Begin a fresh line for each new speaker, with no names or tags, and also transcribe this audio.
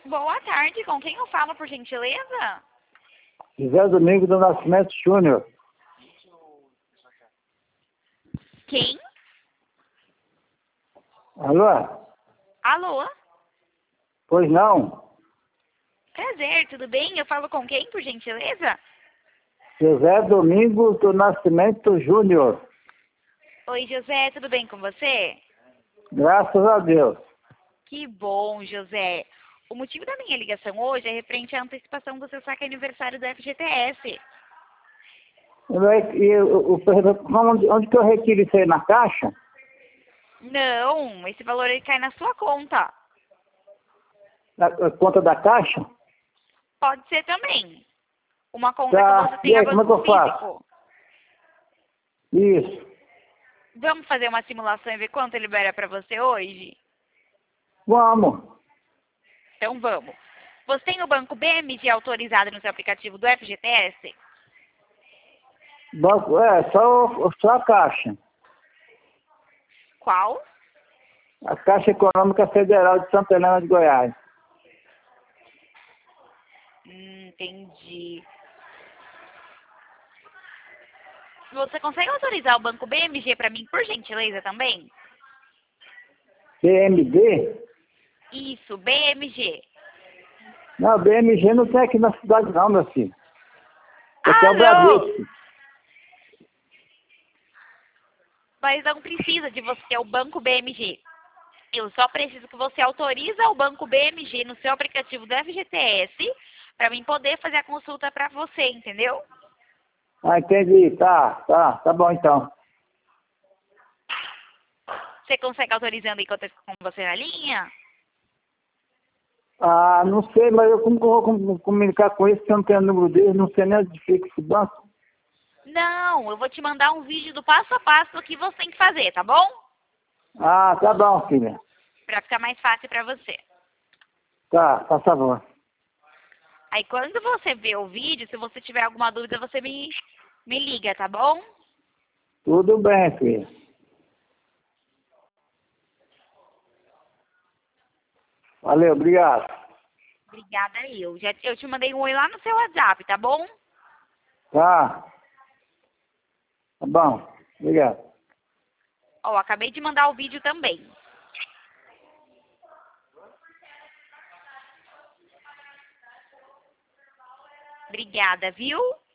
Boa tarde, com quem eu falo, por gentileza?
José Domingos do Nascimento Júnior.
Quem?
Alô?
Alô?
Pois não?
Prazer, tudo bem? Eu falo com quem, por gentileza?
José Domingos do Nascimento Júnior.
Oi, José, tudo bem com você?
Graças a Deus.
Que bom, José. O motivo da minha ligação hoje é referente à antecipação do seu saque aniversário do FGTS.
Onde que eu retiro isso aí? Na caixa?
Não, esse valor ele cai na sua conta.
Na conta da caixa?
Pode ser também. Uma conta
Tá.
que você
E
tenha
aí, como é que
banco
eu faço?
físico.
Isso.
Vamos fazer uma simulação e ver quanto ele libera para você hoje?
Vamos.
Então vamos. Você tem o banco BMG autorizado no seu aplicativo do FGTS?
Banco, só a caixa.
Qual?
A Caixa Econômica Federal de Santa Helena de Goiás.
Entendi. Você consegue autorizar o banco BMG para mim, por gentileza, também?
BMD?
Isso, BMG.
Não, BMG não tem aqui na cidade não, meu filho. Aqui é o
Alô?
Bradesco.
Mas não precisa de você ter o banco BMG. Eu só preciso que você autorize o banco BMG no seu aplicativo do FGTS para mim poder fazer a consulta para você, entendeu?
Ah, entendi. Tá bom então.
Você consegue autorizando enquanto eu fico com você na linha?
Ah, não sei, mas eu como que eu vou comunicar com eles se eu não tenho o número deles, não sei nem onde fica esse banco.
Não, eu vou te mandar um vídeo do passo a passo do que você tem que fazer, tá bom?
Ah, tá bom, filha.
Para ficar mais fácil para você.
Tá, por favor.
Aí quando você vê o vídeo, se você tiver alguma dúvida, você me liga, tá bom?
Tudo bem, filha. Valeu, obrigado.
Obrigada eu te mandei um oi lá no seu WhatsApp, tá bom?
Tá. Tá bom. Obrigado.
Ó, acabei de mandar o vídeo também. Obrigada, viu?